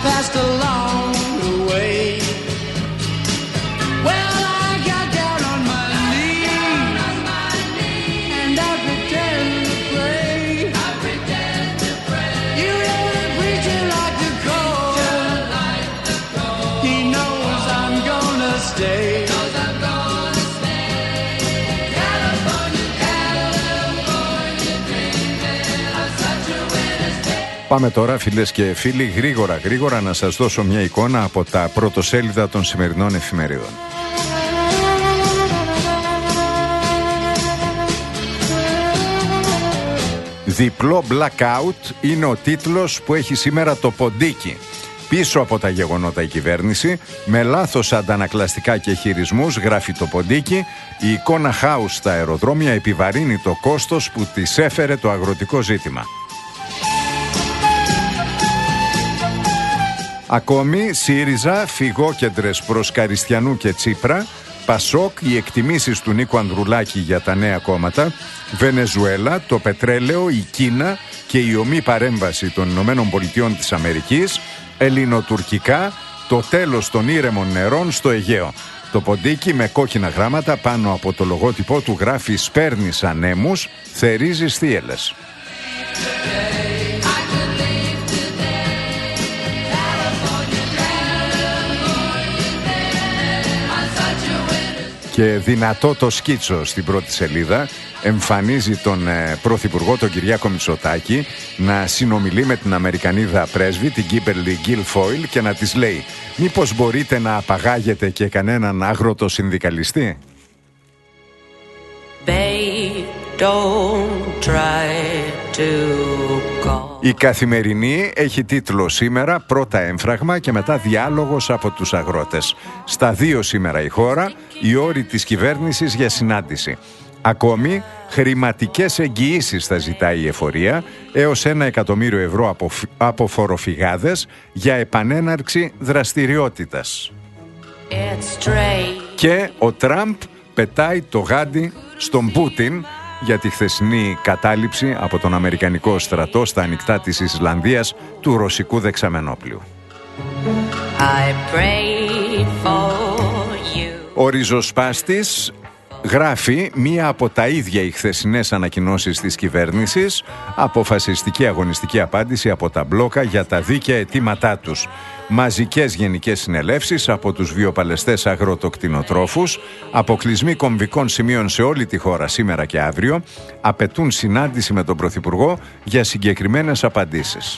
passed along the way. Well, I got down on my knees and I pretend to pray. You hear the preacher like the cold. He knows I'm gonna stay. Πάμε τώρα, φίλες και φίλοι, γρήγορα να σας δώσω μια εικόνα από τα πρωτοσέλιδα των σημερινών εφημερίδων. Διπλό blackout είναι ο τίτλος που έχει σήμερα το ποντίκι. Πίσω από τα γεγονότα η κυβέρνηση, με λάθος αντανακλαστικά και χειρισμούς, γράφει το ποντίκι, η εικόνα χάους στα αεροδρόμια επιβαρύνει το κόστος που της έφερε το αγροτικό ζήτημα. Ακόμη, ΣΥΡΙΖΑ, φυγόκεντρες προς Καριστιανού και Τσίπρα, ΠΑΣΟΚ, οι εκτιμήσεις του Νίκου Ανδρουλάκη για τα νέα κόμματα, Βενεζουέλα, το πετρέλαιο, η Κίνα και η ομή παρέμβαση των Ηνωμένων Πολιτειών της Αμερικής, ελληνοτουρκικά, το τέλος των ήρεμων νερών στο Αιγαίο. Το ποντίκι με κόκκινα γράμματα πάνω από το λογότυπό του γράφει «Σπέρνεις ανέμους, θερίζεις θύελες». Και δυνατό το σκίτσο στην πρώτη σελίδα εμφανίζει τον Πρωθυπουργό, τον Κυριάκο Μητσοτάκη, να συνομιλεί με την Αμερικανίδα πρέσβη, την Κίμπερλι Γκίλφόιλ, και να της λέει «Μήπως μπορείτε να απαγάγετε και κανέναν άγροτο συνδικαλιστή?» Η Καθημερινή έχει τίτλο σήμερα «Πρώτα έμφραγμα και μετά διάλογος από τους αγρότες». Στα 2 σήμερα η χώρα, οι όροι της κυβέρνησης για συνάντηση. Ακόμη, χρηματικές εγγυήσεις θα ζητάει η εφορία, έως 1 εκατομμύριο ευρώ από φοροφυγάδες για επανέναρξη δραστηριότητας. Και ο Τραμπ πετάει το γάντι στον Πούτιν για τη χθεσινή κατάληψη από τον Αμερικανικό στρατό στα ανοιχτά της Ισλανδίας του ρωσικού δεξαμενόπλοιου. Ο ριζοσπάστης γράφει μία από τα ίδια οι χθεσινές ανακοινώσεις της κυβέρνησης, αποφασιστική αγωνιστική απάντηση από τα μπλόκα για τα δίκαια αιτήματά τους. Μαζικές γενικές συνελεύσεις από τους βιοπαλαιστές αγροτοκτηνοτρόφους, αποκλεισμοί κομβικών σημείων σε όλη τη χώρα σήμερα και αύριο, απαιτούν συνάντηση με τον Πρωθυπουργό για συγκεκριμένες απαντήσεις.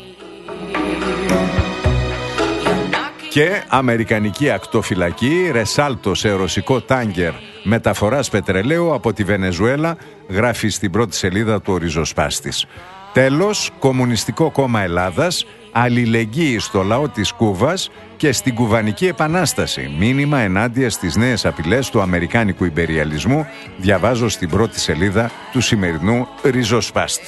Και αμερικανική ακτοφυλακή, ρεσάλτο σε ρωσικό τάγκερ μεταφοράς πετρελαίου από τη Βενεζουέλα, γράφει στην πρώτη σελίδα του ο ριζοσπάστης. Τέλος, Κομμουνιστικό Κόμμα Ελλάδας, αλληλεγγύη στο λαό της Κούβας και στην Κουβανική Επανάσταση. Μήνυμα ενάντια στις νέες απειλές του αμερικάνικου ιμπεριαλισμού, διαβάζω στην πρώτη σελίδα του σημερινού ριζοσπάστη.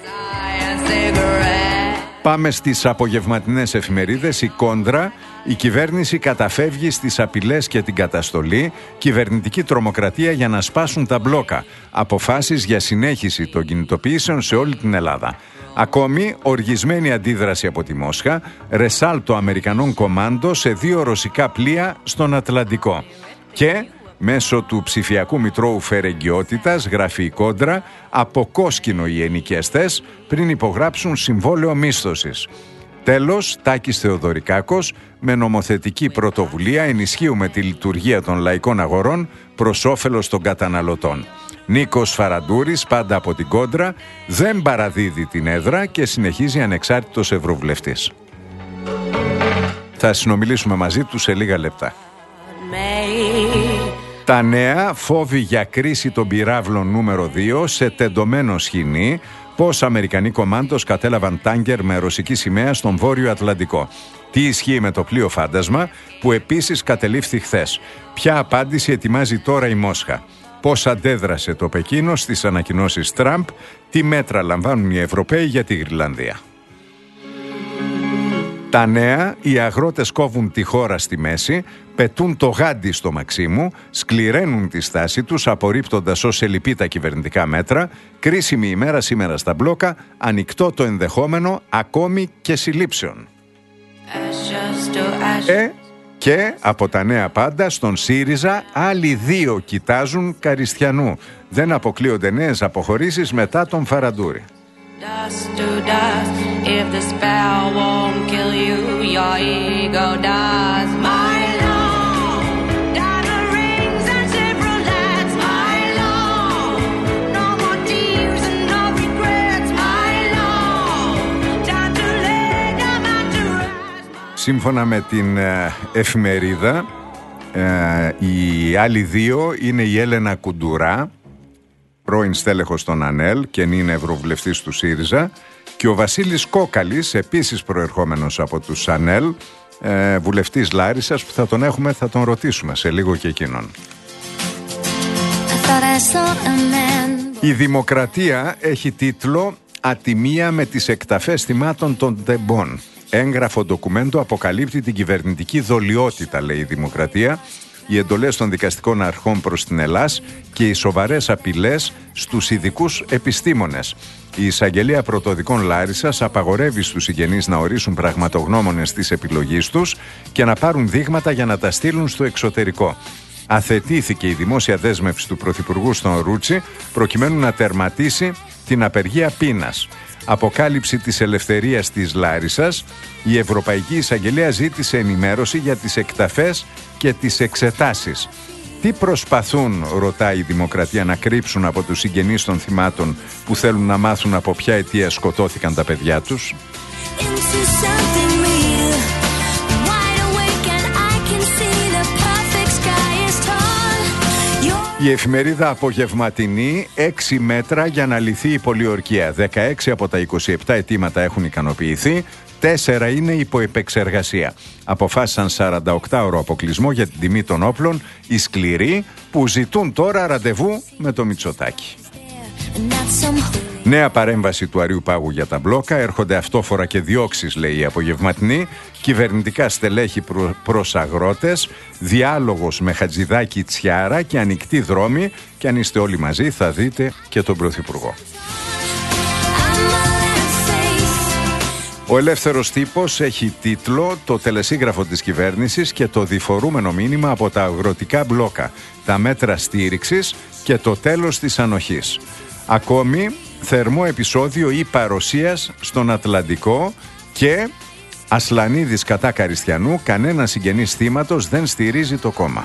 Πάμε στις απογευματινές εφημερίδες. Η Κόντρα, η κυβέρνηση καταφεύγει στις απειλές και την καταστολή, κυβερνητική τρομοκρατία για να σπάσουν τα μπλόκα, αποφάσεις για συνέχιση των κινητοποιήσεων σε όλη την Ελλάδα. Ακόμη, οργισμένη αντίδραση από τη Μόσχα, ρεσάλτο Αμερικανών κομάντο σε 2 ρωσικά πλοία στον Ατλαντικό. Και μέσω του ψηφιακού μητρώου φερεγγιότητας, γράφει η Κόντρα, αποκόσκινο οι ενοικιαστές πριν υπογράψουν συμβόλαιο μίσθωσης. Τέλος, Τάκης Θεοδωρικάκος, με νομοθετική πρωτοβουλία ενισχύουμε τη λειτουργία των λαϊκών αγορών προς όφελος των καταναλωτών. Νίκος Φαραντούρης, πάντα από την Κόντρα, δεν παραδίδει την έδρα και συνεχίζει ανεξάρτητος ευρωβουλευτής. Θα συνομιλήσουμε μαζί του σε λίγα λεπτά. Τα νέα, φόβοι για κρίση των πυράβλων νούμερο 2 σε τεντωμένο σχοινί, πώς Αμερικανοί κομάντος κατέλαβαν τάγκερ με ρωσική σημαία στον Βόρειο Ατλαντικό. Τι ισχύει με το πλοίο Φάντασμα που επίσης κατελήφθη χθες. Ποια απάντηση ετοιμάζει τώρα η Μόσχα. Πώς αντέδρασε το Πεκίνο στις ανακοινώσεις Τραμπ. Τι μέτρα λαμβάνουν οι Ευρωπαίοι για τη Γροιλανδία. Τα νέα, οι αγρότες κόβουν τη χώρα στη μέση, πετούν το γάντι στο Μαξίμου, σκληραίνουν τη στάση τους απορρίπτοντας ως ελλειπή τα κυβερνητικά μέτρα, κρίσιμη ημέρα σήμερα στα μπλόκα, ανοιχτό το ενδεχόμενο ακόμη και συλλήψεων. Και από τα νέα πάντα στον ΣΥΡΙΖΑ άλλοι 2 κοιτάζουν Καριστιανού. Δεν αποκλείονται νέες αποχωρήσεις μετά τον Φαραντούρη. Dust to dust, if the spell won't kill you, your ego does. My love, diamond rings and Chevrolets. My love, no more tears and no regrets. My love, time to lay down and to rest. Σύμφωνα με την εφημερίδα, οι άλλοι 2 είναι η Έλενα Κουντουρά, πρώην στέλεχος των ΑΝΕΛ και είναι ευρωβουλευτής του ΣΥΡΙΖΑ, και ο Βασίλης Κόκαλης, επίσης προερχόμενος από τους ΑΝΕΛ, βουλευτής Λάρισσας, που θα τον ρωτήσουμε σε λίγο και εκείνον. Η Δημοκρατία έχει τίτλο «Ατιμία με τις εκταφές θυμάτων των τεμπών». Έγγραφο ντοκουμέντο αποκαλύπτει την κυβερνητική δολιότητα, λέει η Δημοκρατία, οι εντολές των δικαστικών αρχών προς την Ελλάς και οι σοβαρές απειλές στους ειδικούς επιστήμονες. Η Εισαγγελία Πρωτοδικών Λάρισσας απαγορεύει στους συγγενείς να ορίσουν πραγματογνώμονες της επιλογής τους και να πάρουν δείγματα για να τα στείλουν στο εξωτερικό. Αθετήθηκε η δημόσια δέσμευση του Πρωθυπουργού στον Ρούτσι προκειμένου να τερματίσει την απεργία πείνας. Αποκάλυψη της ελευθερίας της Λάρισσας, η Ευρωπαϊκή Εισαγγελία ζήτησε ενημέρωση για τις εκταφές και τις εξετάσεις. Τι προσπαθούν, ρωτάει η Δημοκρατία, να κρύψουν από τους συγγενείς των θυμάτων που θέλουν να μάθουν από ποια αιτία σκοτώθηκαν τα παιδιά τους? Η εφημερίδα Απογευματινή, 6 μέτρα για να λυθεί η πολιορκία. 16 από τα 27 αιτήματα έχουν ικανοποιηθεί, 4 είναι υπό επεξεργασία. Αποφάσισαν 48ωρο αποκλεισμό για την τιμή των όπλων οι σκληροί που ζητούν τώρα ραντεβού με το Μητσοτάκη. Νέα παρέμβαση του Αριού Πάγου για τα μπλόκα. Έρχονται αυτόφορα και διώξεις, λέει η Απογευματινή. Κυβερνητικά στελέχη προς αγρότες. Διάλογος με Χατζηδάκη Τσιάρα και ανοιχτοί δρόμοι. Και αν είστε όλοι μαζί θα δείτε και τον Πρωθυπουργό. Ο Ελεύθερος Τύπος έχει τίτλο «Το τελεσίγραφο της κυβέρνησης και το διφορούμενο μήνυμα από τα αγροτικά μπλόκα, τα μέτρα στήριξης και το τέλος της ανοχής». Ακόμη, θερμό επεισόδιο υπαρρωσίας στον Ατλαντικό και Ασλανίδης κατά Καριστιανού, κανένα συγγενής θύματος δεν στηρίζει το κόμμα.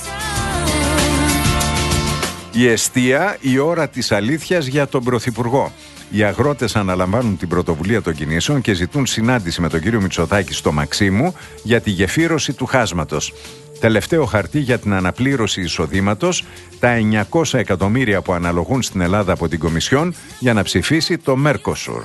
Η εστία, η ώρα της αλήθειας για τον Πρωθυπουργό. Οι αγρότες αναλαμβάνουν την πρωτοβουλία των κινήσεων και ζητούν συνάντηση με τον κύριο Μητσοτάκη στο Μαξίμου για τη γεφύρωση του χάσματος. Τελευταίο χαρτί για την αναπλήρωση εισοδήματος, τα 900 εκατομμύρια που αναλογούν στην Ελλάδα από την Κομισιόν για να ψηφίσει το Μέρκοσουρ.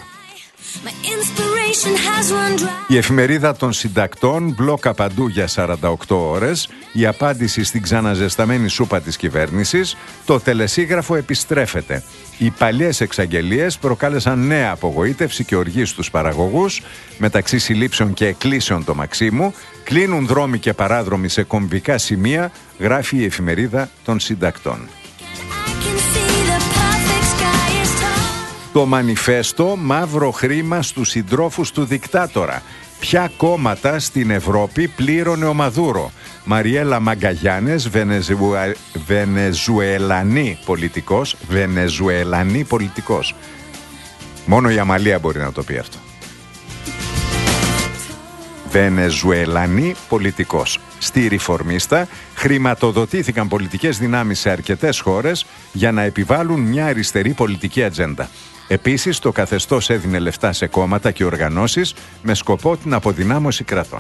Η εφημερίδα των συντακτών, μπλόκα παντού για 48 ώρες, η απάντηση στην ξαναζεσταμένη σούπα της κυβέρνησης, το τελεσίγραφο επιστρέφεται. Οι παλιές εξαγγελίες προκάλεσαν νέα απογοήτευση και οργή στους παραγωγούς. Μεταξύ συλλήψεων και εκκλήσεων το Μαξίμου, κλείνουν δρόμοι και παράδρομοι σε κομβικά σημεία, γράφει η εφημερίδα των συντακτών. Το μανιφέστο, μαύρο χρήμα στους συντρόφους του δικτάτορα. Ποια κόμματα στην Ευρώπη πλήρωνε ο Μαδούρο? Μαριέλα Μαγκαγιάννες, Βενεζουελανή πολιτικός. Μόνο η Αμαλία μπορεί να το πει αυτό. Βενεζουελανή πολιτικός. Στη Ριφορμίστα χρηματοδοτήθηκαν πολιτικές δυνάμεις σε αρκετές χώρες για να επιβάλλουν μια αριστερή πολιτική ατζέντα. Επίσης, το καθεστώς έδινε λεφτά σε κόμματα και οργανώσεις με σκοπό την αποδυνάμωση κρατών.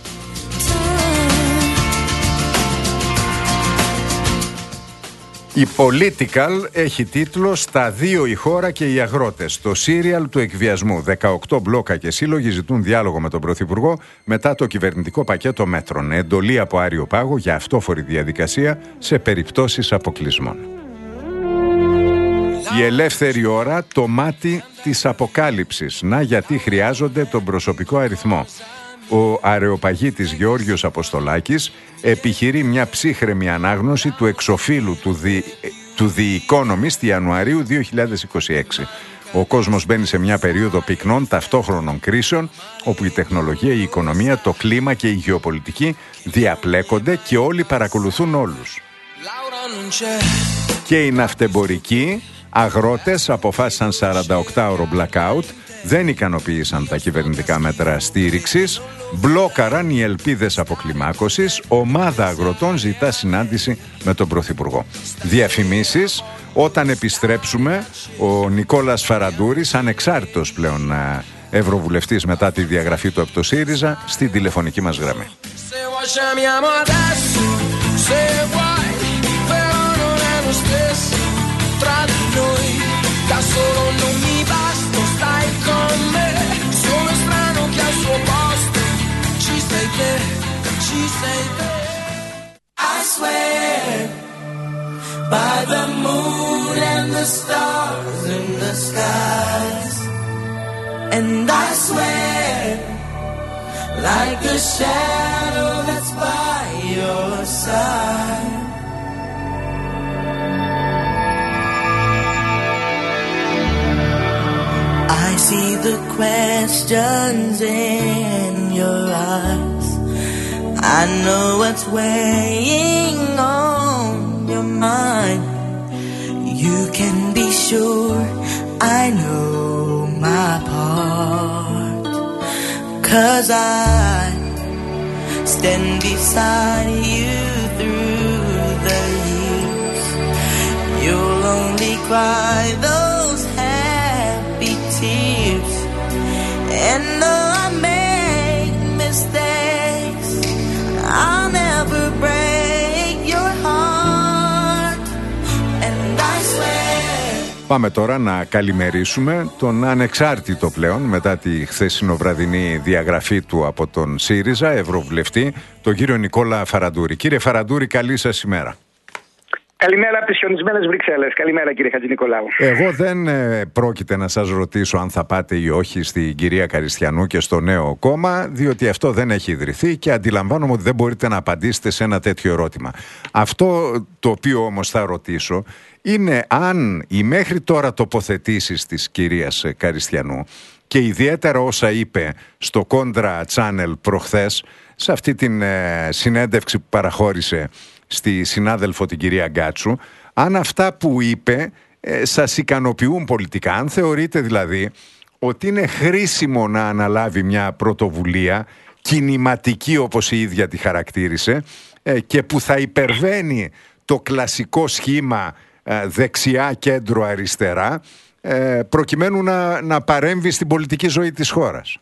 Η Political έχει τίτλο «Στα δύο η χώρα και οι αγρότες». Το σύριαλ του εκβιασμού. 18 μπλόκα και σύλλογοι ζητούν διάλογο με τον Πρωθυπουργό μετά το κυβερνητικό πακέτο μέτρων. Εντολή από Άριο Πάγο για αυτόφορη διαδικασία σε περιπτώσεις αποκλεισμών. Η ελεύθερη ώρα, το μάτι της αποκάλυψης. Να γιατί χρειάζονται τον προσωπικό αριθμό. Ο αρεοπαγίτης Γεώργιος Αποστολάκης επιχειρεί μια ψύχρεμη ανάγνωση του εξοφύλου του The Economist Ιανουαρίου 2026. Ο κόσμος μπαίνει σε μια περίοδο πυκνών ταυτόχρονων κρίσεων, όπου η τεχνολογία, η οικονομία, το κλίμα και η γεωπολιτική διαπλέκονται και όλοι παρακολουθούν όλους. Και οι ναυτεμπορικοί αγρότες αποφάσισαν 48ωρο blackout, δεν ικανοποίησαν τα κυβερνητικά μέτρα στήριξης, μπλόκαραν οι ελπίδες αποκλιμάκωσης, ομάδα αγροτών ζητά συνάντηση με τον Πρωθυπουργό. Διαφημίσεις, όταν επιστρέψουμε, ο Νικόλας Φαραντούρης, ανεξάρτητος πλέον ευρωβουλευτής μετά τη διαγραφή του από το ΣΥΡΙΖΑ, στην τηλεφωνική μας γραμμή. I swear by the moon and the stars in the skies, and I swear like a shadow that's by your side. I see the questions in your eyes. I know what's weighing on your mind. You can be sure I know my part, 'cause I stand beside you through the years. You'll only cry those happy tears, and though I make mistakes, I'll never break your heart, and I swear. Πάμε τώρα να καλημερίσουμε τον ανεξάρτητο πλέον μετά τη χθεσινοβραδινή διαγραφή του από τον ΣΥΡΙΖΑ ευρωβουλευτή, τον κύριο Νικόλα Φαραντούρη. Κύριε Φαραντούρη, καλή σας ημέρα. Καλημέρα από τις χιονισμένες Βρυξέλλες. Καλημέρα, κύριε Χατζηνικολάου. Εγώ δεν πρόκειται να σας ρωτήσω αν θα πάτε ή όχι στην κυρία Καριστιανού και στο νέο κόμμα, διότι αυτό δεν έχει ιδρυθεί και αντιλαμβάνομαι ότι δεν μπορείτε να απαντήσετε σε ένα τέτοιο ερώτημα. Αυτό το οποίο όμως θα ρωτήσω είναι αν οι μέχρι τώρα τοποθετήσεις της κυρίας Καριστιανού και ιδιαίτερα όσα είπε στο Contra Channel προχθές, σε αυτή την συνέντευξη που παραχώρησε στη συνάδελφο την κυρία Γκάτσου, αν αυτά που είπε σας ικανοποιούν πολιτικά, αν θεωρείτε δηλαδή ότι είναι χρήσιμο να αναλάβει μια πρωτοβουλία κινηματική όπως η ίδια τη χαρακτήρισε και που θα υπερβαίνει το κλασικό σχήμα δεξιά, κέντρο, αριστερά προκειμένου να παρέμβει στην πολιτική ζωή της χώρας.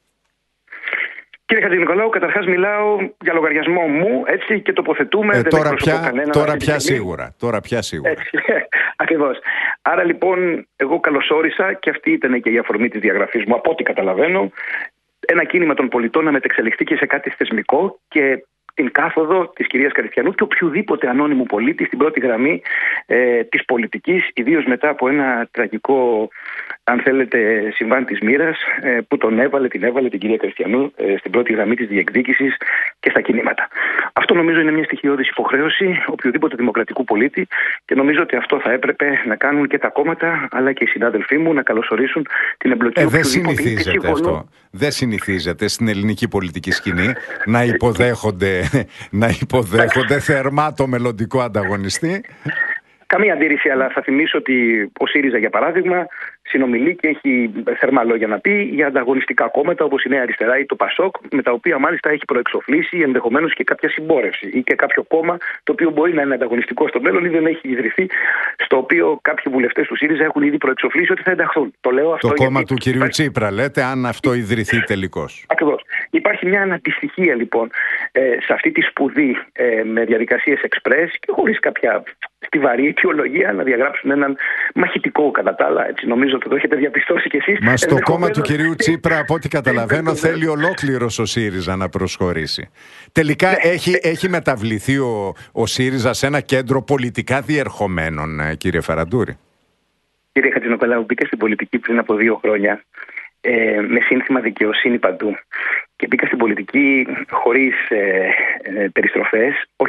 Κύριε Χατζηνικολάου, καταρχάς μιλάω για λογαριασμό μου, έτσι, και τοποθετούμε. Τώρα πια σίγουρα. Ακριβώς. Άρα λοιπόν, εγώ καλωσόρισα, και αυτή ήταν και η αφορμή της διαγραφής μου, από ό,τι καταλαβαίνω, ένα κίνημα των πολιτών να μετεξελιχθεί και σε κάτι θεσμικό και την κάθοδο της κυρίας Καριστιανού και οποιοδήποτε ανώνυμου πολίτη στην πρώτη γραμμή της πολιτικής, ιδίως μετά από ένα τραγικό, αν θέλετε, συμβάν της μοίρας που την έβαλε την κυρία Καριστιανού στην πρώτη γραμμή της διεκδίκησης και στα κινήματα. Αυτό νομίζω είναι μια στοιχειώδης υποχρέωση οποιοδήποτε δημοκρατικού πολίτη και νομίζω ότι αυτό θα έπρεπε να κάνουν και τα κόμματα αλλά και οι συνάδελφοί μου, να καλωσορίσουν την εμπλοκή οποιοδήποτε. Δεν συνηθίζεται αυτό. Δεν συνηθίζεται στην ελληνική πολιτική σκηνή να υποδέχονται θερμά το μελλοντικό ανταγωνιστή. Καμία αντίρρηση, αλλά θα θυμίσω ότι ο ΣΥΡΙΖΑ, για παράδειγμα, συνομιλεί και έχει θερμά λόγια να πει για ανταγωνιστικά κόμματα όπως η Νέα Αριστερά ή το ΠΑΣΟΚ, με τα οποία μάλιστα έχει προεξοφλήσει ενδεχομένως και κάποια συμπόρευση ή και κάποιο κόμμα το οποίο μπορεί να είναι ανταγωνιστικό στο μέλλον ή δεν έχει ιδρυθεί, στο οποίο κάποιοι βουλευτές του ΣΥΡΙΖΑ έχουν ήδη προεξοφλήσει ότι θα ενταχθούν. Το λέω αυτό. Το κόμμα του κυρίου Τσίπρα, λέτε, αν αυτό ιδρυθεί τελικώς. Ακριβώς. Υπάρχει μια αναντιστοιχία λοιπόν σε αυτή τη σπουδή με διαδικασίες εξπρές και χωρίς κάποια στιβαρή αιτιολογία να διαγράψουν έναν μαχητικό κατά τα άλλα. Έτσι, νομίζω ότι το έχετε διαπιστώσει κι εσείς. Μα στο κόμμα του κυρίου Τσίπρα, από ό,τι καταλαβαίνω, θέλει ολόκληρος ο ΣΥΡΙΖΑ να προσχωρήσει. Τελικά έχει μεταβληθεί ο ΣΥΡΙΖΑ σε ένα κέντρο πολιτικά διερχομένων, κύριε Φαραντούρη. Κύριε Χατζηνικολάου, μπήκα στην πολιτική πριν από 2 χρόνια με σύνθημα δικαιοσύνη παντού. Και μπήκα στην πολιτική χωρίς περιστροφές, όχι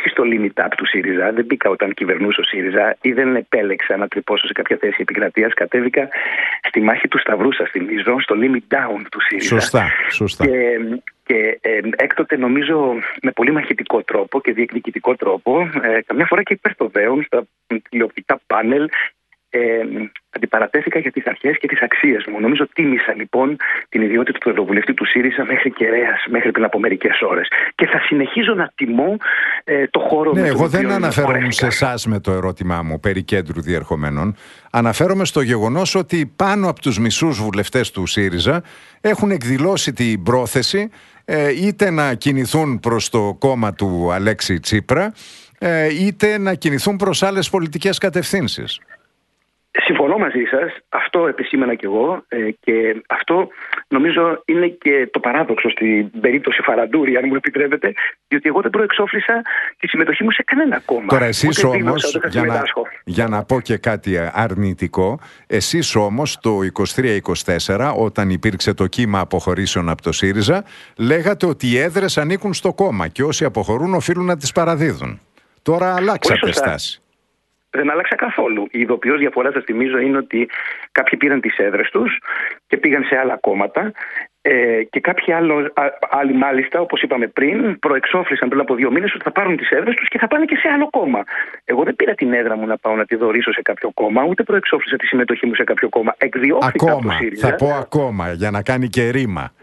όχι στο limit up του ΣΥΡΙΖΑ, δεν μπήκα όταν κυβερνούσε ο ΣΥΡΙΖΑ ή δεν επέλεξα να τρυπώσω σε κάποια θέση επικρατείας. Κατέβηκα στη μάχη του Σταυρού, σας θυμίζω, στο limit down του ΣΥΡΙΖΑ. Σωστά. Και έκτοτε, νομίζω, με πολύ μαχητικό τρόπο και διεκδικητικό τρόπο, καμιά φορά και υπέρ των δέων, στα τηλεοπτικά πάνελ, αντιπαρατέθηκα για τις αρχές και τις αξίες μου. Νομίζω τίμησα λοιπόν την ιδιότητα του ευρωβουλευτή του ΣΥΡΙΖΑ μέχρι κεραίας, μέχρι πριν από μερικές ώρες. Και θα συνεχίζω να τιμώ το χώρο. Ναι, εγώ δεν αναφέρομαι σε εσάς με το ερώτημά μου περί κέντρου διερχομένων. Αναφέρομαι στο γεγονός ότι πάνω από τους μισούς βουλευτές του ΣΥΡΙΖΑ έχουν εκδηλώσει την πρόθεση είτε να κινηθούν προς το κόμμα του Αλέξη Τσίπρα, είτε να κινηθούν προς άλλες πολιτικές κατευθύνσεις. Συμφωνώ μαζί σας, αυτό επισήμανα κι εγώ, και αυτό νομίζω είναι και το παράδοξο στην περίπτωση Φαραντούρη, αν μου επιτρέπετε, διότι εγώ δεν προεξόφλησα τη συμμετοχή μου σε κανένα κόμμα. Τώρα εσείς όμως, για να πω και κάτι αρνητικό, εσείς όμως το 23-24, όταν υπήρξε το κύμα αποχωρήσεων από το ΣΥΡΙΖΑ, λέγατε ότι οι έδρες ανήκουν στο κόμμα και όσοι αποχωρούν οφείλουν να τις παραδίδουν. Τώρα αλλάξατε στάση. Δεν άλλαξα καθόλου. Η ειδοποιώς διαφορά, σας θυμίζω, είναι ότι κάποιοι πήραν τις έδρες τους και πήγαν σε άλλα κόμματα, και κάποιοι άλλοι, μάλιστα, όπως είπαμε πριν, προεξόφλησαν πριν από 2 μήνες ότι θα πάρουν τις έδρες τους και θα πάνε και σε άλλο κόμμα. Εγώ δεν πήρα την έδρα μου να πάω να τη δωρήσω σε κάποιο κόμμα, ούτε προεξόφλησα τη συμμετοχή μου σε κάποιο κόμμα. Εκδιώχθηκα από το ΣΥΡΙΖΑ. Θα πω ακόμα, για να κάνει και ρήμα.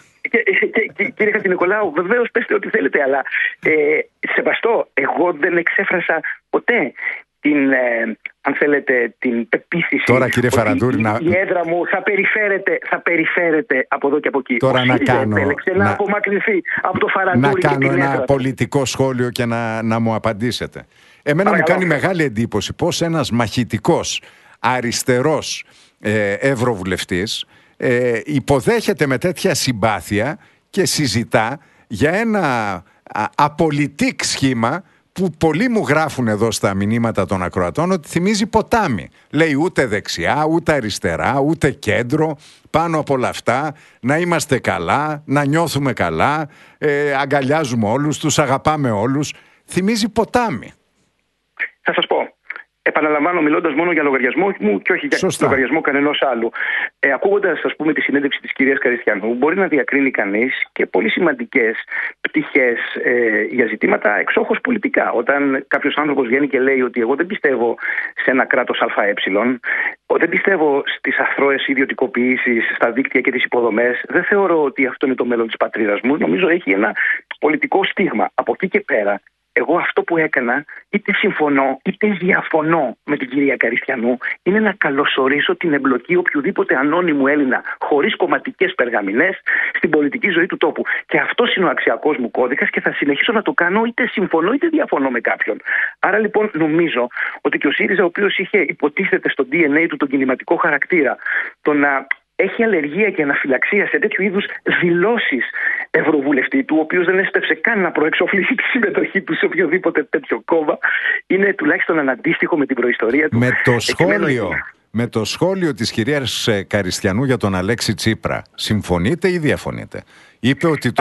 Κύριε Χατζηνικολάου, βεβαίως πέστε ό,τι θέλετε, αλλά σεβαστό, εγώ δεν εξέφρασα ποτέ αν θέλετε, την πεποίθηση. Τώρα, κύριε Φαραντούρη, η έδρα μου θα περιφέρεται από εδώ και από εκεί. Τώρα να απομακρυνθεί από το Φαραντούρη. Να κάνω ένα πολιτικό σχόλιο και να μου απαντήσετε. Εμένα μου κάνει μεγάλη εντύπωση πως ένας μαχητικός αριστερός ευρωβουλευτής υποδέχεται με τέτοια συμπάθεια και συζητά για ένα απολυτικ σχήμα που πολλοί μου γράφουν εδώ στα μηνύματα των ακροατών ότι θυμίζει ποτάμι. Λέει ούτε δεξιά, ούτε αριστερά, ούτε κέντρο. Πάνω από όλα αυτά να είμαστε καλά, να νιώθουμε καλά, αγκαλιάζουμε όλους, τους αγαπάμε όλους. Θυμίζει ποτάμι. Θα σας πω. Επαναλαμβάνω, μιλώντας μόνο για λογαριασμό μου και όχι για λογαριασμό κανενός άλλου. Ακούγοντας, ας πούμε, τη συνέντευξη της κυρίας Καριστιανού, μπορεί να διακρίνει κανείς και πολύ σημαντικές πτυχές για ζητήματα εξόχως πολιτικά. Όταν κάποιος άνθρωπος βγαίνει και λέει ότι εγώ δεν πιστεύω σε ένα κράτος ΑΕ, δεν πιστεύω στις αθρώες ιδιωτικοποιήσεις, στα δίκτυα και τις υποδομές, δεν θεωρώ ότι αυτό είναι το μέλλον της πατρίδας μου. Νομίζω έχει ένα πολιτικό στίγμα. Από εκεί και πέρα, εγώ αυτό που έκανα, είτε συμφωνώ είτε διαφωνώ με την κυρία Καριστιανού, είναι να καλωσορίσω την εμπλοκή οποιοδήποτε ανώνυμου Έλληνα χωρίς κομματικές περγαμηνές στην πολιτική ζωή του τόπου. Και αυτός είναι ο αξιακός μου κώδικας και θα συνεχίσω να το κάνω είτε συμφωνώ είτε διαφωνώ με κάποιον. Άρα λοιπόν νομίζω ότι και ο ΣΥΡΙΖΑ, ο οποίος είχε υποτίθεται στο DNA του τον κινηματικό χαρακτήρα, το να έχει αλλεργία και αναφυλαξία σε τέτοιου είδους δηλώσεις ευρωβουλευτή του, ο οποίος δεν έσπευσε καν να προεξοφλήσει τη συμμετοχή του σε οποιοδήποτε τέτοιο κόμμα, είναι τουλάχιστον αναντίστοιχο με την προϊστορία του. Με το σχόλιο της κυρίας Καριστιανού για τον Αλέξη Τσίπρα, συμφωνείτε ή διαφωνείτε? Είπε ότι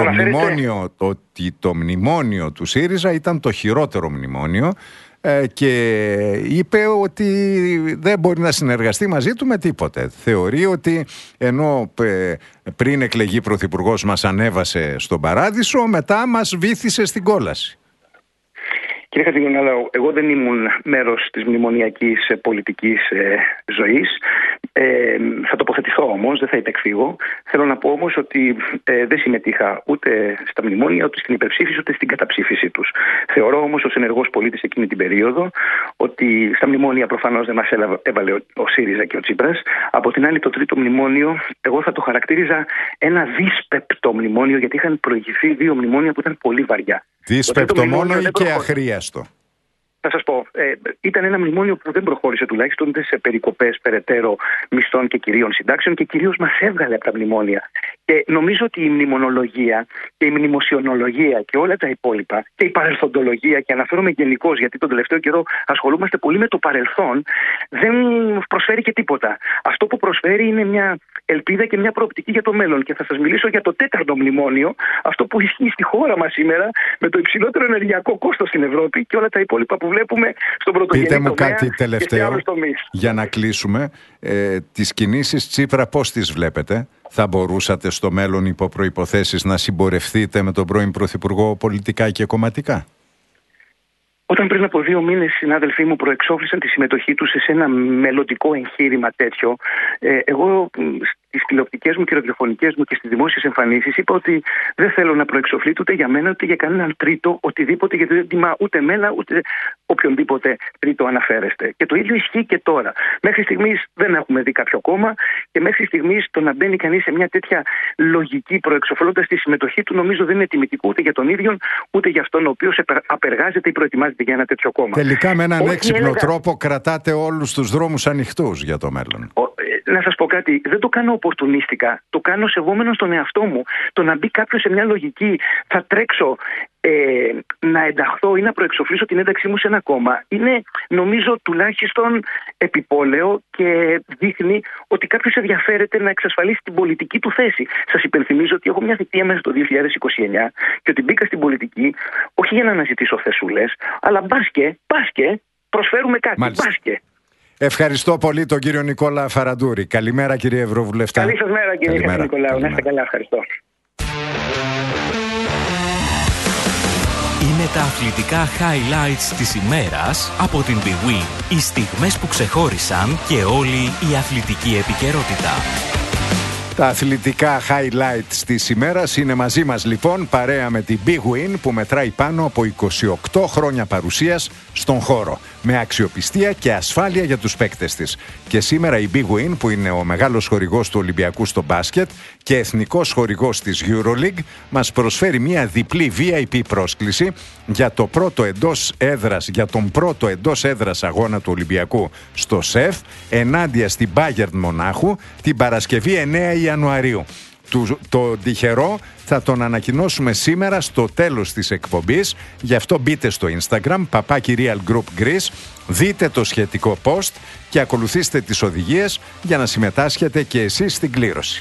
το μνημόνιο του ΣΥΡΙΖΑ ήταν το χειρότερο μνημόνιο και είπε ότι δεν μπορεί να συνεργαστεί μαζί του με τίποτε. Θεωρεί ότι ενώ πριν εκλεγεί πρωθυπουργός μας ανέβασε στον παράδεισο, μετά μας βύθισε στην κόλαση. Κύριε Χατζηνικολάου, εγώ δεν ήμουν μέρος της μνημονιακής πολιτικής ζωής. Θα τοποθετηθώ όμως, δεν θα υπεκφύγω. Θέλω να πω όμως ότι δεν συμμετείχα ούτε στα μνημόνια, ούτε στην υπερψήφιση, ούτε στην καταψήφιση τους. Θεωρώ όμως ως ενεργός πολίτης εκείνη την περίοδο ότι στα μνημόνια προφανώς δεν μας έβαλε ο ΣΥΡΙΖΑ και ο Τσίπρας. Από την άλλη, το τρίτο μνημόνιο, εγώ θα το χαρακτήριζα ένα δύσπεπτο μνημόνιο, γιατί είχαν προηγηθεί 2 μνημόνια που ήταν πολύ βαριά. Δύσπεπτο μόνο ή και αχρίαστο? Θα σας πω, ήταν ένα μνημόνιο που δεν προχώρησε τουλάχιστον σε περικοπές περαιτέρω μισθών και κυρίων συντάξεων και κυρίως μας έβγαλε από τα μνημόνια. Και νομίζω ότι η μνημονολογία και η μνημοσιονολογία και όλα τα υπόλοιπα και η παρελθοντολογία, και αναφέρομαι γενικώς γιατί τον τελευταίο καιρό ασχολούμαστε πολύ με το παρελθόν, δεν προσφέρει και τίποτα. Αυτό που προσφέρει είναι μια ελπίδα και μια προοπτική για το μέλλον. Και θα σας μιλήσω για το 4ο μνημόνιο, αυτό που ισχύει στη χώρα μας σήμερα, με το υψηλότερο ενεργειακό κόστος στην Ευρώπη και όλα τα υπόλοιπα που βλέπουμε στον πρωτογενή τομέα. Πείτε μου κάτι τελευταίο για να κλείσουμε. Τις κινήσεις Τσίπρα πώς τις βλέπετε? Θα μπορούσατε στο μέλλον υπό προϋποθέσεις να συμπορευτείτε με τον πρώην Πρωθυπουργό πολιτικά και κομματικά? Όταν πριν από 2 μήνες συνάδελφοί μου προεξόφλησαν τη συμμετοχή τους σε ένα μελλοντικό εγχείρημα τέτοιο, εγώ στις τηλεοπτικές μου και ραδιοφωνικές μου και στις δημόσιες εμφανίσεις είπα ότι δεν θέλω να προεξοφλείτε ούτε για μένα ούτε για κανέναν τρίτο οτιδήποτε, γιατί δεν τιμά ούτε εμένα ούτε οποιονδήποτε τρίτο αναφέρεστε. Και το ίδιο ισχύει και τώρα. Μέχρι στιγμής δεν έχουμε δει κάποιο κόμμα και μέχρι στιγμής το να μπαίνει κανείς σε μια τέτοια λογική προεξοφλώντας τη συμμετοχή του, νομίζω δεν είναι τιμητικό ούτε για τον ίδιο ούτε για αυτόν ο οποίος απεργάζεται ή προετοιμάζεται για ένα τέτοιο κόμμα. Τελικά με έναν έξυπνο τρόπο κρατάτε όλους τους δρόμους ανοιχτούς για το μέλλον. Να σας πω κάτι, δεν το κάνω οπορτουνίστικα, το κάνω σεβόμενο στον εαυτό μου. Το να μπει κάποιος σε μια λογική, θα τρέξω να ενταχθώ ή να προεξοφλήσω την ένταξή μου σε ένα κόμμα, είναι νομίζω τουλάχιστον επιπόλαιο και δείχνει ότι κάποιος ενδιαφέρεται να εξασφαλίσει την πολιτική του θέση. Σας υπενθυμίζω ότι έχω μια θητεία μέσα στο 2029 και ότι μπήκα στην πολιτική όχι για να αναζητήσω θεσούλες, αλλά μπάσκε, προσφέρουμε κάτι, μπάσκε. Ευχαριστώ πολύ τον κύριο Νικόλα Φαραντούρη. Καλημέρα κύριε Ευρωβουλευτά. Καλή σας μέρα κύριε Νικολάου. Να είστε καλά, ευχαριστώ. Είναι τα αθλητικά highlights της ημέρας από την Big Win. Οι στιγμές που ξεχώρισαν και όλη η αθλητική επικαιρότητα. Τα αθλητικά highlights της ημέρας είναι μαζί μας λοιπόν, παρέα με την Big Win που μετράει πάνω από 28 χρόνια παρουσίας στον χώρο, με αξιοπιστία και ασφάλεια για τους παίκτες της. Και σήμερα η Big Win, που είναι ο μεγάλος χορηγός του Ολυμπιακού στο μπάσκετ και εθνικός χορηγός της EuroLeague, μας προσφέρει μια διπλή VIP πρόσκληση για τον πρώτο εντός έδρας αγώνα του Ολυμπιακού στο ΣΕΦ ενάντια στην Bayern Μονάχου την Παρασκευή 9 Ιανουαρίου. Το τυχερό θα τον ανακοινώσουμε σήμερα στο τέλος της εκπομπής. Γι' αυτό μπείτε στο Instagram @RealGroupGreece, δείτε το σχετικό post και ακολουθήστε τις οδηγίες για να συμμετάσχετε και εσείς στην κλήρωση.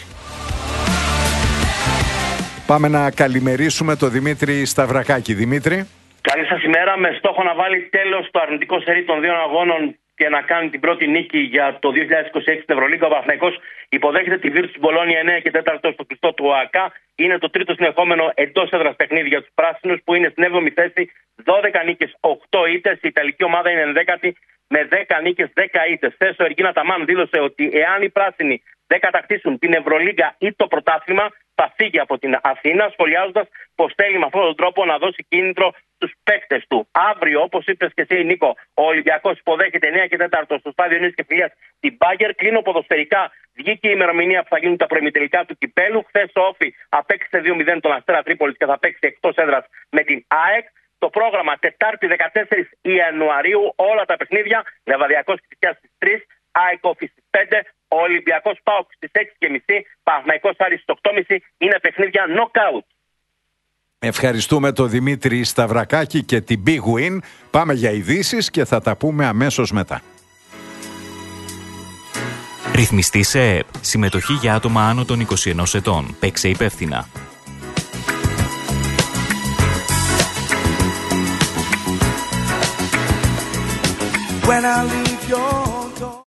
Πάμε να καλημερίσουμε τον Δημήτρη Σταυρακάκη. Δημήτρη. Καλή σας ημέρα. Με στόχο να βάλει τέλος στο αρνητικό σερί των 2 αγώνων και να κάνει την πρώτη νίκη για το 2026 στην Ευρωλίγκα, ο Παναθηναϊκός υποδέχεται τη Virtus Μπολόνια 9 και 4 στο κλειστό του ΟΑΚΑ. Είναι το τρίτο συνεχόμενο εντός έδρας παιχνίδι για τους πράσινους, που είναι στην 7η θέση, 12 νίκες, 8 ήττες. Η ιταλική ομάδα είναι 11η με 10 νίκες, 10 ήττες. Χθες ο Εργίνα Ταμάν δήλωσε ότι εάν οι πράσινοι δεν κατακτήσουν την Ευρωλίγκα ή το πρωτάθλημα, θα φύγει από την Αθήνα, σχολιάζοντας πως θέλει με αυτόν τον τρόπο να δώσει κίνητρο στους παίκτες του. Αύριο, όπως είπες και εσύ, Νίκο, ο Ολυμπιακός υποδέχεται 9 και 4 στο στάδιο Νίκης και Φιλίας την Bayern. Κλείνω ποδοσφαιρικά. Βγήκε η ημερομηνία που θα γίνουν τα προημιτελικά του κυπέλου. Χθες ο Όφι απέκτησε 2-0 τον Αστέρα Τρίπολης και θα παίξει εκτός έδρας με την ΑΕΚ. Το πρόγραμμα Τετάρτη 14 Ιανουαρίου, όλα τα παιχνίδια. Λεβαδιακός Κηφισιάς στις 3, ΑΕΚ Όφι στις 5, ο Ολυμπιακός ΠΑΟΚ στις 6.30, Παναθηναϊκός Άρης στις 8.30. Είναι παιχνίδια knockout. Ευχαριστούμε τον Δημήτρη Σταυρακάκη και την Big Win. Πάμε για ειδήσεις και θα τα πούμε αμέσως μετά. Ρυθμιστή σε ΕΕΠ. Συμμετοχή για άτομα άνω των 21 ετών. Παίξε υπεύθυνα. When I leave your